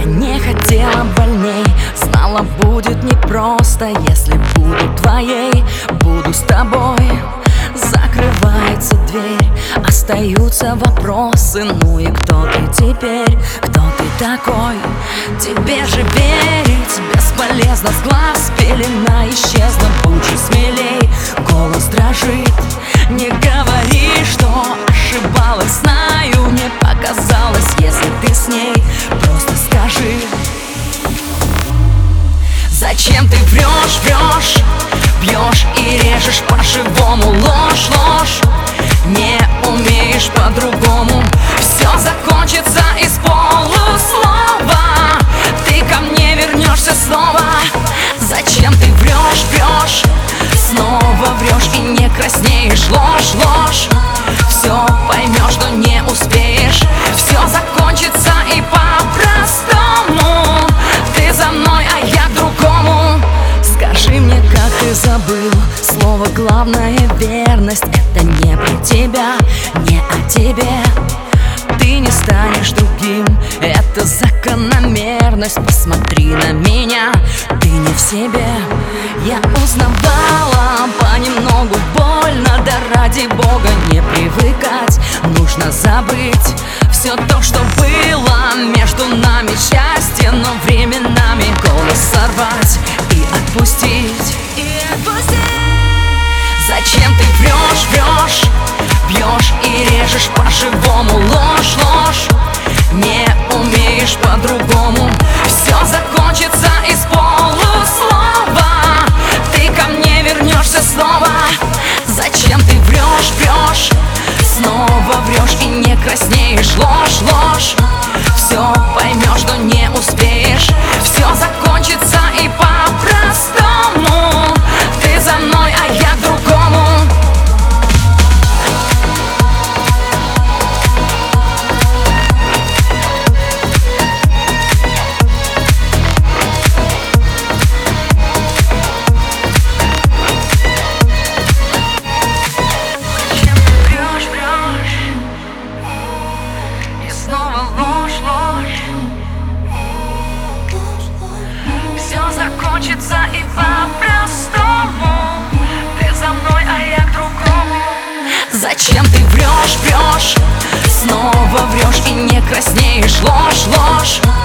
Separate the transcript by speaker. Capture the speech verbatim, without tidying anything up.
Speaker 1: не хотела больней, знала, будет непросто. Если буду твоей, буду с тобой. Закрывается дверь, остаются вопросы. Ну и кто ты теперь, кто ты такой? Тебе же верить бесполезно, с глаз пелена исчезла. Будь смелей, голос дрожит. Не говори, что ошибалась, знаю, не показалось. Если ты с ней, просто скажи. Зачем ты врешь, врешь, бьешь и режешь по-живому? Ложь, ложь, не умеешь по-другому. Все закончится из полуслова. Ты ко мне вернешься снова. Зачем ты врешь, врешь, снова врешь и не краснеешь? Ложь, ложь, все поймешь, но не успеешь. Все закончится и по-простому. Ты за мной, а я к другому. Скажи мне, как ты забыл слово главное — верность. Это не про тебя, не о тебе. Ты не станешь другим, это закономерность. Посмотри на меня, ты не в себе. Я узнавала понемногу, больно, да ради бога не привыкать. Нужно забыть все то, что было между нами. Счастье, но временами голос сорвать и отпустить, и отпустить. Зачем ты врешь, врешь, бьешь и режешь по-живому? Ложь, ложь, не умеешь по-другому. Все закончится из полуслова. Ты ко мне вернешься снова. Зачем ты врешь, врешь, снова врешь и не краснеешь? Ложь, ложь, все поймешь, но не успеешь. Все закончится и по-простому. Ты за мной, а я к другому. Закончится и по-простому. Ты за мной, а я к другому. Зачем ты врешь, врешь, снова врешь и не краснеешь? Ложь, ложь,